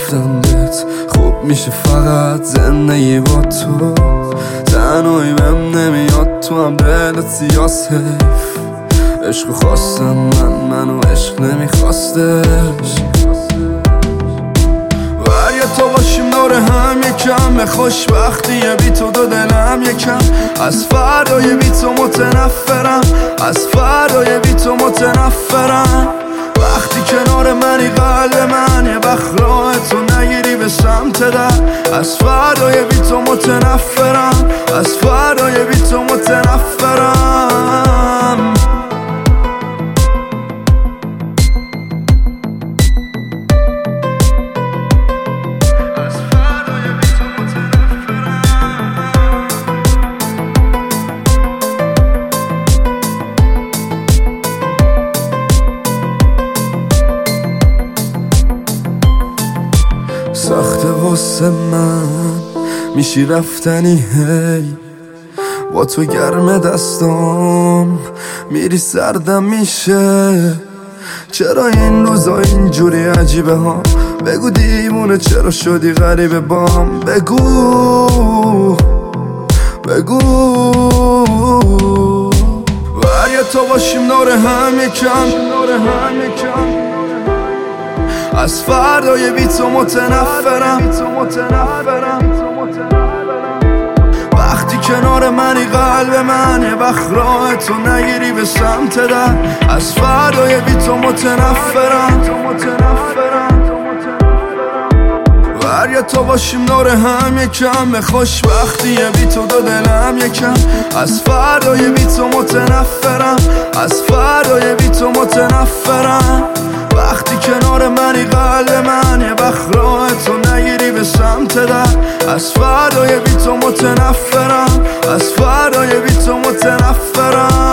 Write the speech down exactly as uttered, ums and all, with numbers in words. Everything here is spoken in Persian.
گفتم بهت خوب میشه فقط زندگی با تو، تنهایی بهم نمیاد تو هم دلت سیاس حیف. عشق خواستم من منو عشق نمیخواستش. ور یا تو باشیم دور هم یکم، به خوشبختیه بی تو دو دلم یکم. از فردای بی تو متنفرم، از فردای بی تو متنفرم. وقتی کنار منی قلب من یه وقت راه تو نگیری به سمت در. از فردای بی تو متنفرم، از فردای بی تو متنفرم. سخته واسه من میشی رفتنی هی، با تو گرم دستام میری سردم میشه. چرا این روزا اینجوری عجیبه ها؟ بگو دیوونه چرا شدی غریبه بام؟ بگو بگو. ور یا تو باشیم دور هم یکم، از فردای بی تو متنفرم. وقتی کنار منی قلب من یه وقت راه تو نگیری به سمت در. از فردای بی تو متنفرم. ور یا تو باشیم دور هم یکم، به خوشبختیه بی تو دو دلم یکم. از فردای بی تو متنفرم، از فردای بی تو متنفرم. وقتی کنار منی قلب من یه وقت راه تو نگیری به سمت در. از فردای بی تو متنفرم، از فردای بی تو متنفرم.